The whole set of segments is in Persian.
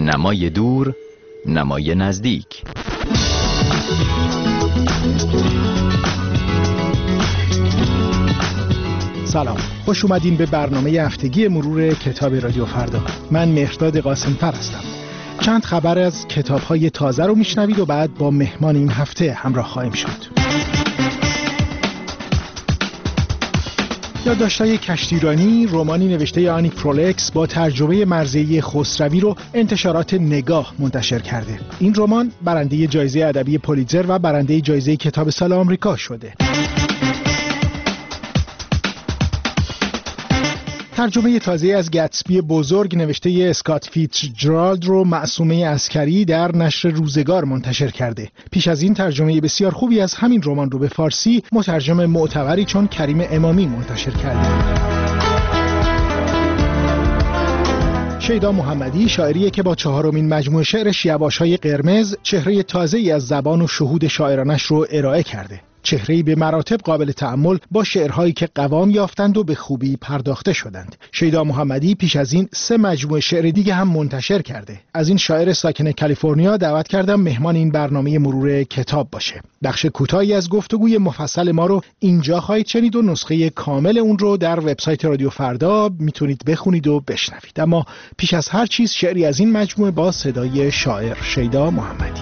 نمای دور، نمای نزدیک. سلام، خوش اومدین به برنامه هفتگی مرور کتاب رادیو فردا. من مهرداد قاسم‌فر هستم. چند خبر از کتاب‌های تازه رو میشنوید و بعد با مهمان این هفته همراه خواهیم شد. یادداشت‌های کشتیرانی، رمانی نوشته آنی فرولکس با ترجمه مرضیه خسروی رو انتشارات نگاه منتشر کرده. این رمان برنده جایزه ادبی پولیتزر و برنده جایزه کتاب سال آمریکا شده. ترجمه تازه از گتسبی بزرگ نوشته اسکات فیتزجرالد رو معصومه عسکری در نشر روزگار منتشر کرده. پیش از این ترجمه بسیار خوبی از همین رمان رو به فارسی مترجم معتبری چون کریم امامی منتشر کرده. شیدا محمدی شاعریه که با 4مین مجموعه شعرش یواش‌های قرمز چهره تازه‌ای از زبان و شهود شاعرانش رو ارائه کرده. چهره‌ای به مراتب قابل تأمل با شعرهایی که قوام یافتند و به خوبی پرداخته شدند. شیدا محمدی پیش از این 3 مجموعه شعر دیگه هم منتشر کرده. از این شاعر ساکن کالیفرنیا دعوت کردم مهمان این برنامه مرور کتاب باشه. بخش کوتاهی از گفتگوی مفصل ما رو اینجا خواهید شنید و نسخه کامل اون رو در وبسایت رادیو فردا میتونید بخونید و بشنوید. اما پیش از هر چیز شعری از این مجموعه با صدای شاعر شیدا محمدی.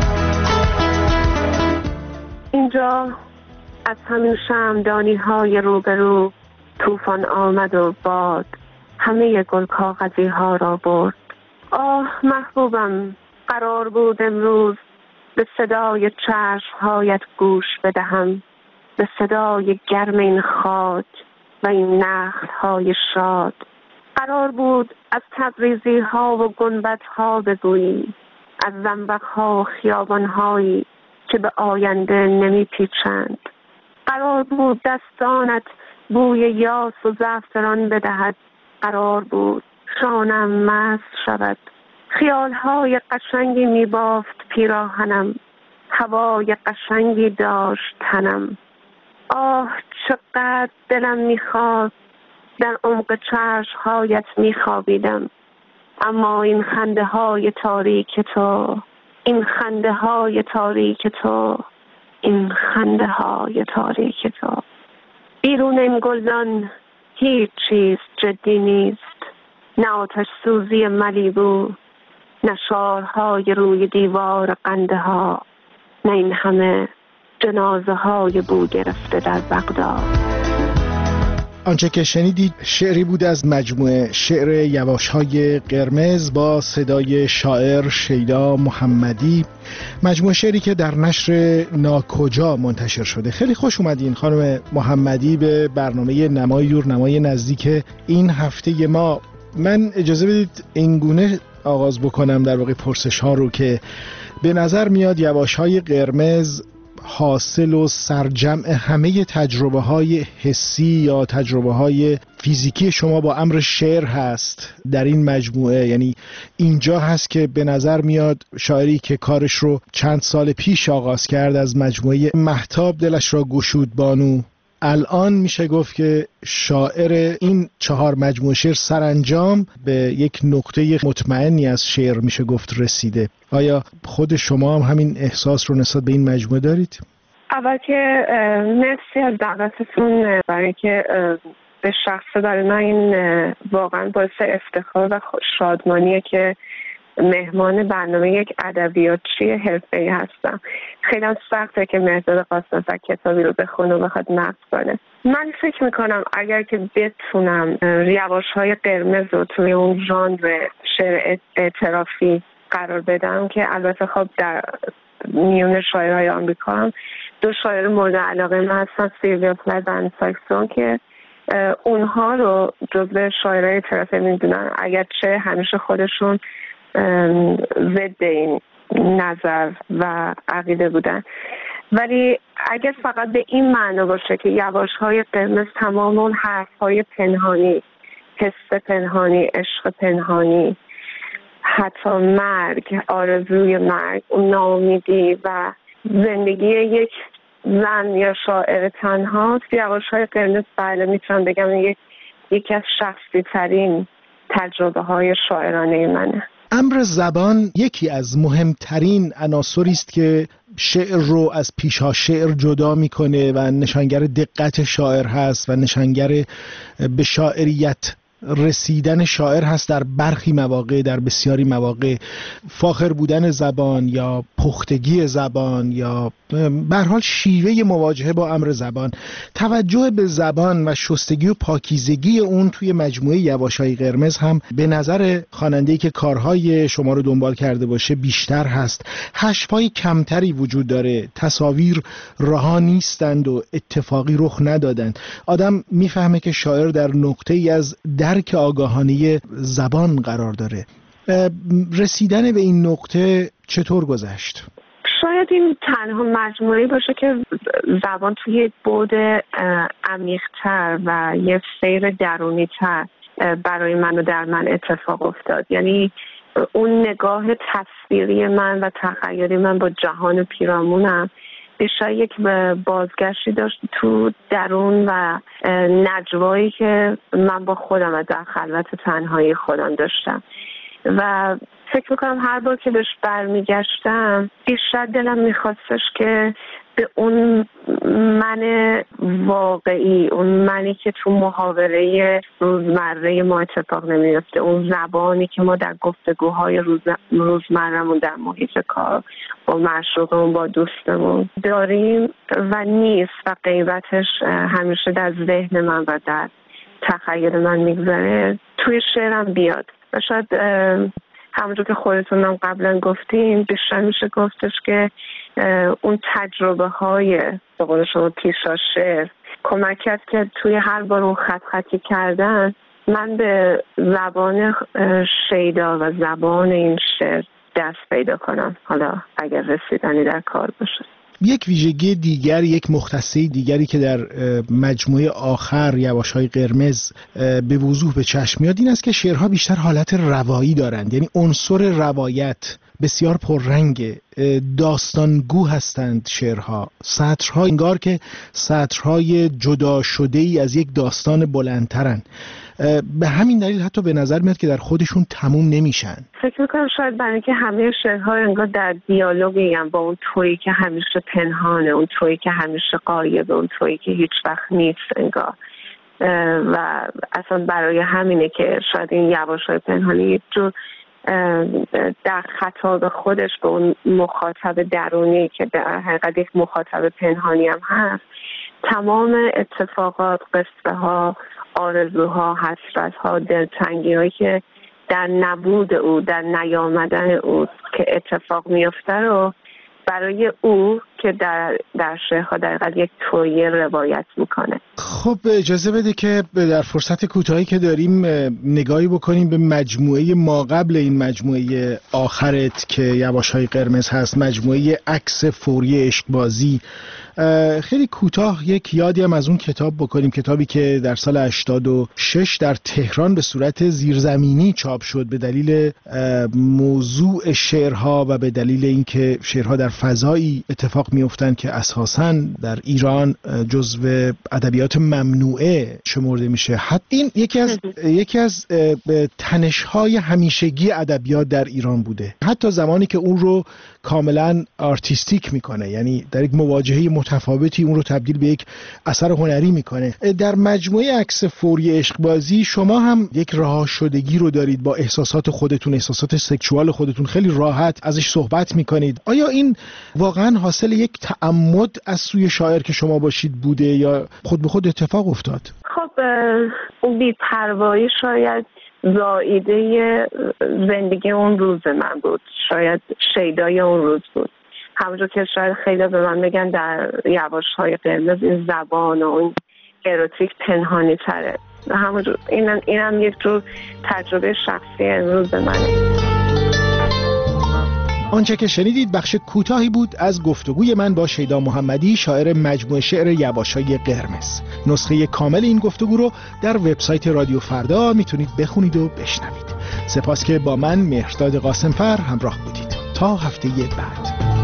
اینجا از همین شمعدانی های روبرو طوفان آمد و باد همه گل کاغذی ها را برد. آه محبوبم، قرار بود امروز به صدای چشم هایت گوش بدهم، به صدای گرم این خاک و این نخل های شاد. قرار بود از تبریزی ها و گنبد ها بگویی، از زنبق ها و خیابان هایی که به آینده نمی پیچند. قرار بود دستانت بوی یاس و زعفران بدهد. قرار بود شانم مست شود. خیالهای قشنگی می بافت پیراهنم، هوای قشنگی داشت تنم. آه چقدر دلم می خواست در عمق چشمهایت می خوابیدم، اما این خنده های تاریک تو، این خنده های تاریک تو، این خنده های تاریک تو. بیرون این گلدان هیچ چیز جدی نیست، نه آتش سوزی ملیبو، نه شعارهای روی دیوار قنده ها، نه این همه جنازه های بو گرفته در بغداد. آنچه که شنیدید شعری بود از مجموعه شعر یواش‌های قرمز با صدای شاعر شیدا محمدی، مجموعه شعری که در نشر ناکجا منتشر شده. خیلی خوش اومدین خانم محمدی به برنامه نمای دور نمای نزدیک این هفته ما. من اجازه بدید اینگونه آغاز بکنم در واقع پرسش ها رو که به نظر میاد یواش‌های قرمز حاصل و سرجمع همه تجربه های حسی یا تجربه های فیزیکی شما با امر شعر هست در این مجموعه. یعنی اینجا هست که به نظر میاد شاعری که کارش رو چند سال پیش آغاز کرد، از مجموعه مهتاب دلش را گشود بانو، الان میشه گفت که شاعر این 4 مجموعه شعر سرانجام به یک نقطه مطمئنی از شعر میشه گفت رسیده. آیا خود شما هم همین احساس رو نسبت به این مجموعه دارید؟ اول که مرسی از دعوتتون، برای که به شخص برای من این واقعا باعث افتخار و شادمانیه که مهمان برنامه یک ادبیاتچی حرفه‌ای هستم. خیلی سخته که مهرداد قاسم‌فر کتابی رو بخونه و بخواد نقد کنه. من فکر میکنم اگر که بتونم یواش‌های قرمز رو توی اون ژانر شعر اعترافی قرار بدم، که البته خب در میون شاعرهای آمریکا هم 2 شاعر مورد علاقه من هستن، سیلویا پلات و ان ساکسون، که اونها رو جزو شاعرهای اعترافی میدونن، اگرچه همیشه خودشون ضد این نظر و عقیده بودن. ولی اگر فقط به این معنا باشه که یواش‌های قرمز تمام اون حرف‌های پنهانی، حس پنهانی، عشق پنهانی، حتی مرگ، آرزوی مرگ، اون ناامیدی و زندگی یک زن یا شاعر تنهاست، یواش‌های قرمز بله میتونم بگم یکی از شخصی ترین تجربه های شاعرانه منه. امر زبان یکی از مهمترین عناصری است که شعر رو از پیشا شعر جدا میکنه و نشانگر دقت شاعر هست و نشانگر به شاعریت رسیدن شاعر هست. در برخی مواقع، در بسیاری مواقع فاخر بودن زبان یا پختگی زبان یا به هر حال شیوه مواجهه با امر زبان، توجه به زبان و شستگی و پاکیزگی اون توی مجموعه یواشای قرمز هم به نظر خواننده‌ای که کارهای شما رو دنبال کرده باشه بیشتر هست. حشوهای کمتری وجود داره، تصاویر رها نیستند و اتفاقی رخ ندادند. آدم میفهمه که شاعر در نقطه‌ای از درک آگاهانه زبان قرار داره. رسیدن به این نقطه چطور گذشت؟ شاید این تنها مجموعه‌ای باشه که زبان توی یک بعد عمیق‌تر و یک سیر درونی‌تر برای من و در من اتفاق افتاد. یعنی اون نگاه تصویری من و تخیلی من با جهان پیرامونم بیشتر یک بازگشتی داشت تو درون و نجوایی که من با خودم و در خلوت تنهایی خودم داشتم و فکر میکنم هر بار که بهش برمیگشتم بیشتر دلم میخواستش که به اون من واقعی، اون منی که تو محاوره روزمره ما اتفاق نمیفته، اون زبانی که ما در گفتگوهای روزمره‌مون در محیط کار با معشوقمون با دوستمون داریم و نیست و غیبتش همیشه در ذهن من و در تخیل من میگذره توی شعرم بیاد. و شاید همونجور که خودتونم قبلا گفتین بیشتر میشه گفتش که اون تجربه های به قول شما پیشا شعر کمک کرد که توی هر بار اون خطی کردن من به زبان شیدا و زبان این شعر دست پیدا کنم، حالا اگر رسیدنی در کار باشه. یک ویژگی دیگر، یک مختصه دیگری که در مجموعه آخر یواشای قرمز به وضوح به چشم میاد این است که شعرها بیشتر حالت روایی دارند، یعنی عنصر روایت بسیار پررنگ، داستانگو هستند شعرها. سطرها انگار که سطرهای جدا شده ای از یک داستان بلندترن. به همین دلیل حتی به نظر میاد که در خودشون تموم نمیشن. فکر میکنم شاید برای که همه شعرها انگار در دیالوگی هم با اون تویی که همیشه پنهانه، اون تویی که همیشه غایبه، اون تویی که هیچ وقت نیست انگار. و اصلا برای همینه که شاید این یواشای پنهانی یک جور در خطاب خودش به اون مخاطب درونی که در حقیقت یک مخاطب پنهانی هم هست، تمام اتفاقات، قصه ها، آرزوها، حسرتها، دلتنگی‌هایی که در نبود او، در نیامدن او که اتفاق میفته رو برای او که در شعرها در حقیقت یک تویی روایت میکنه. خب اجازه بده که در فرصت کوتاهی که داریم نگاهی بکنیم به مجموعه ما قبل این مجموعه آخرت که یواشای قرمز هست، مجموعه عکس فوری عشقبازی. خیلی کوتاه یک یادی هم از اون کتاب بکنیم، کتابی که در سال 86 در تهران به صورت زیرزمینی چاپ شد به دلیل موضوع شعرها و به دلیل اینکه شعرها در فضایی اتفاق میافتن که اساساً در ایران جزو ادبیات ممنوعه شمرده میشه. حتی این یکی از تنش‌های همیشگی ادبیات در ایران بوده، حتی زمانی که اون رو کاملا آرتیستیک میکنه، یعنی در یک مواجهه متفاوتی اون رو تبدیل به یک اثر هنری میکنه. در مجموعه عکس فوری عشقبازی شما هم یک رها شدگی رو دارید با احساسات خودتون، احساسات سکشوال خودتون، خیلی راحت ازش صحبت میکنید. آیا این واقعا حاصل یک تعمد از سوی شاعر که شما باشید بوده یا خود به خود اتفاق افتاد؟ خب اون بی‌پروایی شاید زائیده زندگی اون روز من بود، شاید شیدای اون روز بود. همونجور که شاید خیلی به من بگن در یواشهای قرمز این زبان و این اروتیک پنهانی تره، همونجور اینم یک جور تجربه شخصی امروز منه. آنچه که شنیدید بخش کوتاهی بود از گفتگوی من با شیدا محمدی، شاعر مجموعه شعر یواشای قرمز. نسخه کامل این گفتگو رو در وبسایت رادیو فردا میتونید بخونید و بشنوید. سپاس که با من مهرداد قاسمفر همراه بودید. تا هفته بعد.